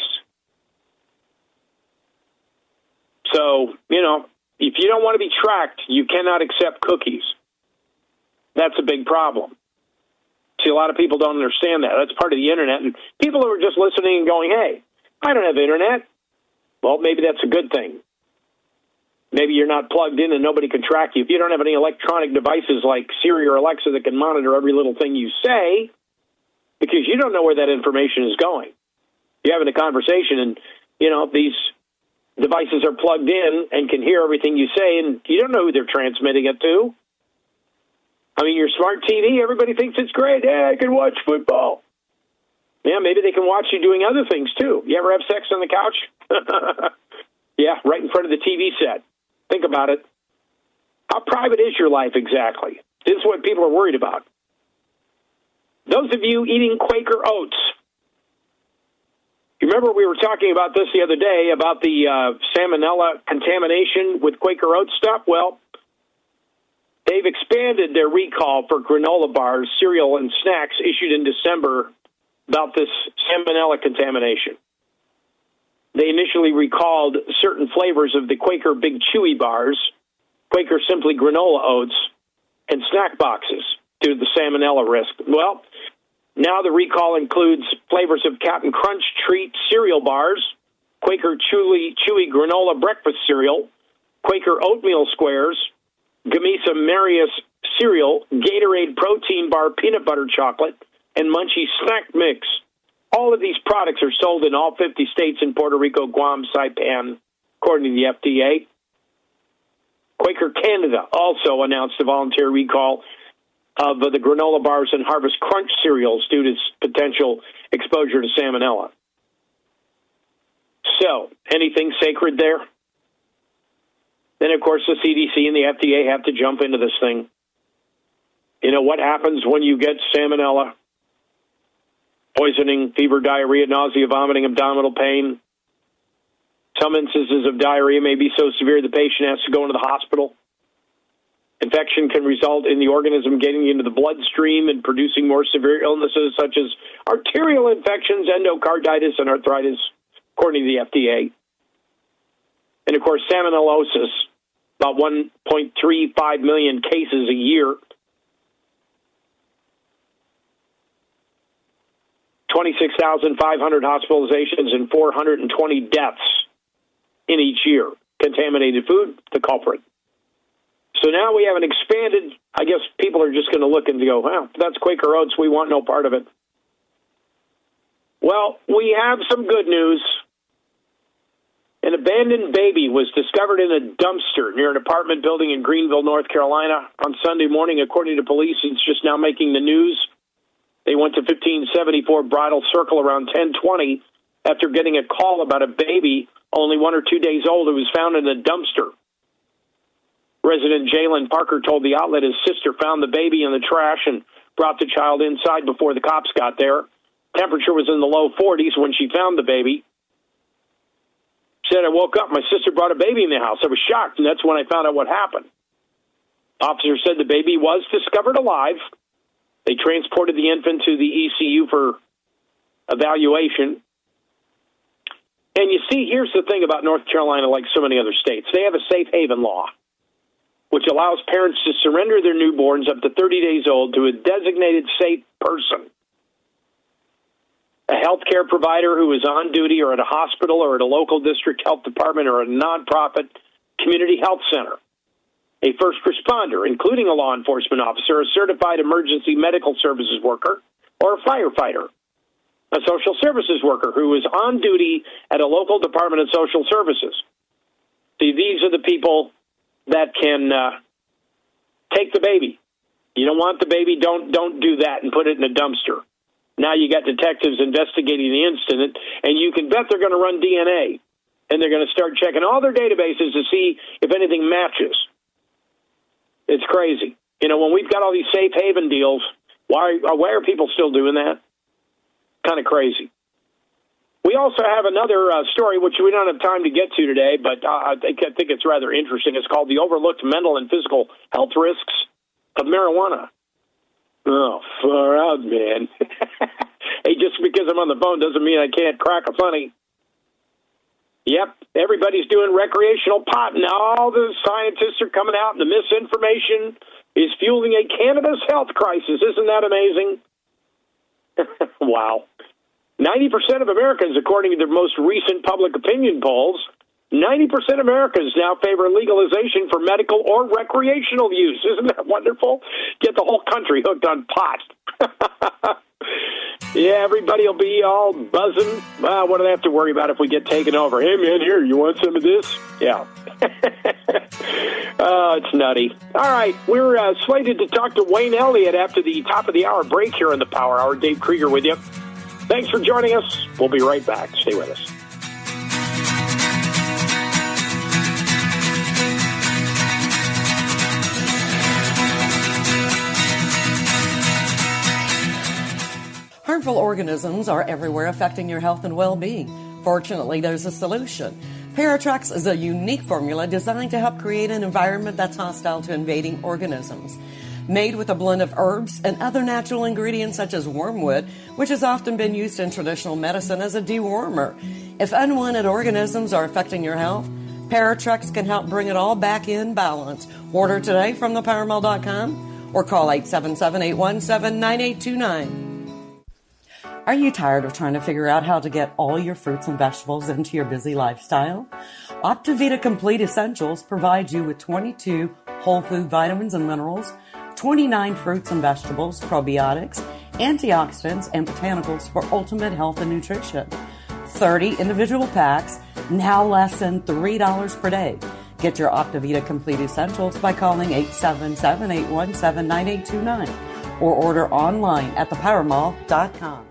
So, you know, if you don't want to be tracked, you cannot accept cookies. That's a big problem. See, a lot of people don't understand that. That's part of the internet. And people who are just listening and going, hey, I don't have internet. Well, maybe that's a good thing. Maybe you're not plugged in and nobody can track you. If you don't have any electronic devices like Siri or Alexa that can monitor every little thing you say, because you don't know where that information is going. You're having a conversation and, you know, these devices are plugged in and can hear everything you say, and you don't know who they're transmitting it to. I mean, your smart T V, everybody thinks it's great. Yeah, I can watch football. Yeah, maybe they can watch you doing other things, too. You ever have sex on the couch? Yeah, right in front of the T V set. Think about it. How private is your life exactly? This is what people are worried about. Those of you eating Quaker oats, you remember we were talking about this the other day, about the uh, salmonella contamination with Quaker oat stuff? Well, they've expanded their recall for granola bars, cereal, and snacks issued in December about this salmonella contamination. They initially recalled certain flavors of the Quaker Big Chewy bars, Quaker Simply granola oats, and snack boxes due to the salmonella risk. Well, now the recall includes flavors of Captain Crunch Treat cereal bars, Quaker Chewy, Chewy granola breakfast cereal, Quaker oatmeal squares, Gamesa Marius cereal, Gatorade protein bar peanut butter chocolate, and Munchie snack mix. All of these products are sold in all fifty states in Puerto Rico, Guam, Saipan, according to the F D A. Quaker Canada also announced a voluntary recall of the granola bars and Harvest Crunch cereals due to potential exposure to salmonella. So, anything sacred there? Then, of course, the C D C and the F D A have to jump into this thing. You know, what happens when you get salmonella? Poisoning, fever, diarrhea, nausea, vomiting, abdominal pain. Some instances of diarrhea may be so severe the patient has to go into the hospital. Infection can result in the organism getting into the bloodstream and producing more severe illnesses such as arterial infections, endocarditis, and arthritis, according to the F D A. And, of course, salmonellosis, about one point three five million cases a year. twenty-six thousand five hundred hospitalizations and four hundred twenty deaths in each year. Contaminated food, the culprit. So now we have an expanded, I guess people are just going to look and go, well, that's Quaker Oats, we want no part of it. Well, we have some good news. An abandoned baby was discovered in a dumpster near an apartment building in Greenville, North Carolina on Sunday morning. According to police, it's just now making the news. They went to fifteen seventy-four Bridal Circle around ten twenty after getting a call about a baby only one or two days old who was found in a dumpster. Resident Jalen Parker told the outlet his sister found the baby in the trash and brought the child inside before the cops got there. Temperature was in the low forties when she found the baby. Said, I woke up, my sister brought a baby in the house. I was shocked, and that's when I found out what happened. Officer said the baby was discovered alive. They transported the infant to the E C U for evaluation. And you see, here's the thing about North Carolina, like so many other states. They have a safe haven law, which allows parents to surrender their newborns up to thirty days old to a designated safe person. A healthcare provider who is on duty or at a hospital or at a local district health department or a nonprofit community health center. A first responder, including a law enforcement officer, a certified emergency medical services worker, or a firefighter. A social services worker who is on duty at a local Department of Social Services. See, these are the people that can uh, take the baby. You don't want the baby, don't don't do that and put it in a dumpster. Now you got detectives investigating the incident, and you can bet they're going to run D N A, and they're going to start checking all their databases to see if anything matches. It's crazy. You know, when we've got all these safe haven deals, why, why are people still doing that? Kind of crazy. We also have another uh, story, which we don't have time to get to today, but uh, I, think, I think it's rather interesting. It's called The Overlooked Mental and Physical Health Risks of Marijuana. Oh, far out, man. Hey, just because I'm on the phone doesn't mean I can't crack a funny. Yep, everybody's doing recreational pot, and all the scientists are coming out, and the misinformation is fueling a cannabis health crisis. Isn't that amazing? Wow. ninety percent of Americans, according to the most recent public opinion polls, ninety percent of Americans now favor legalization for medical or recreational use. Isn't that wonderful? Get the whole country hooked on pot. Yeah, everybody will be all buzzing. Uh, what do they have to worry about if we get taken over? Hey, man, here, you want some of this? Yeah. Oh, it's nutty. All right, we're uh, slated to talk to Wayne Elliott after the top of the hour break here in the Power Hour. Dave Krieger with you. Thanks for joining us. We'll be right back. Stay with us.
Harmful organisms are everywhere, affecting your health and well-being. Fortunately, there's a solution. Paratrex is a unique formula designed to help create an environment that's hostile to invading organisms. Made with a blend of herbs and other natural ingredients such as wormwood, which has often been used in traditional medicine as a dewormer. If unwanted organisms are affecting your health, Paratrex can help bring it all back in balance. Order today from the power mall dot com or call eight seven seven, eight one seven, nine eight two nine. Are you tired of trying to figure out how to get all your fruits and vegetables into your busy lifestyle? Optivita Complete Essentials provides you with twenty-two whole food vitamins and minerals, twenty-nine fruits and vegetables, probiotics, antioxidants, and botanicals for ultimate health and nutrition. thirty individual packs, now less than three dollars per day. Get your Optivita Complete Essentials by calling eight seven seven, eight one seven, nine eight two nine or order online at the power mall dot com.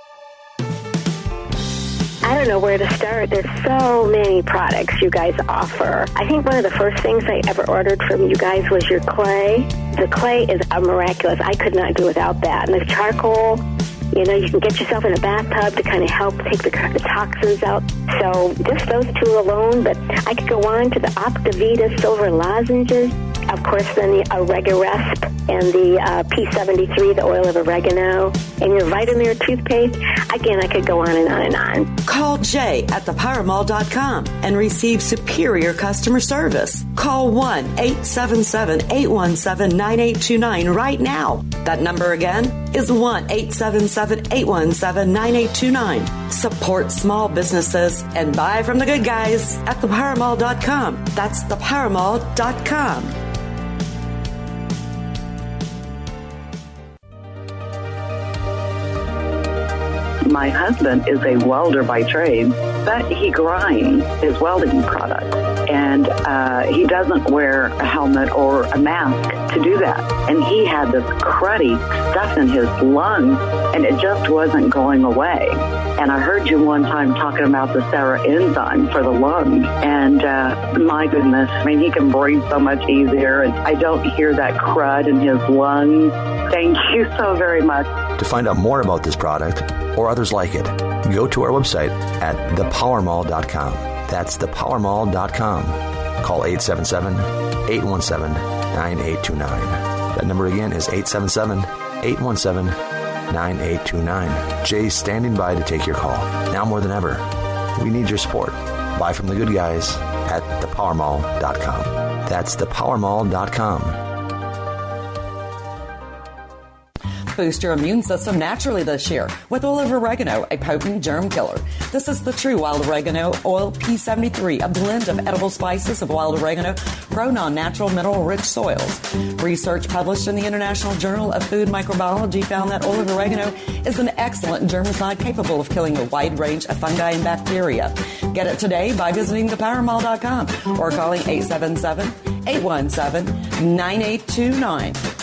I don't know where to start. There's so many products you guys offer. I think one of the first things I ever ordered from you guys was your clay. The clay is a miraculous. I could not do without that. And the charcoal, you know, you can get yourself in a bathtub to kind of help take the, the toxins out. So just those two alone, but I could go on to the Optivita Silver Lozenges. Of course, then the Oregaresp and the uh, P seventy-three, the oil of oregano, and your Vitamir toothpaste. Again, I could go on and on and on.
Call Jay at the power mall dot com and receive superior customer service. Call one eight seven seven, eight one seven, nine eight two nine right now. That number again is one eight seven seven, eight one seven, nine eight two nine. Support small businesses and buy from the good guys at the power mall dot com. That's the power mall dot com.
My husband is a welder by trade, but he grinds his welding product. And uh, he doesn't wear a helmet or a mask to do that. And he had this cruddy stuff in his lungs, and it just wasn't going away. And I heard you one time talking about the Sarah enzyme for the lungs. And uh, my goodness, I mean, he can breathe so much easier, and I don't hear that crud in his lungs. Thank you so very much.
To find out more about this product or others like it, go to our website at the power mall dot com. That's the power mall dot com. Call eight seven seven, eight one seven, nine eight two nine. That number again is eight seven seven, eight one seven, nine eight two nine. Jay's standing by to take your call. Now more than ever, we need your support. Buy from the good guys at the power mall dot com. That's the power mall dot com.
Boost your immune system naturally this year with oil of oregano, a potent germ killer. This is the true wild oregano oil P seventy-three, a blend of edible spices of wild oregano grown on natural mineral-rich soils. Research published in the International Journal of Food Microbiology found that oil of oregano is an excellent germicide capable of killing a wide range of fungi and bacteria. Get it today by visiting the power mall dot com or calling eight seven seven, eight one seven, nine eight two nine.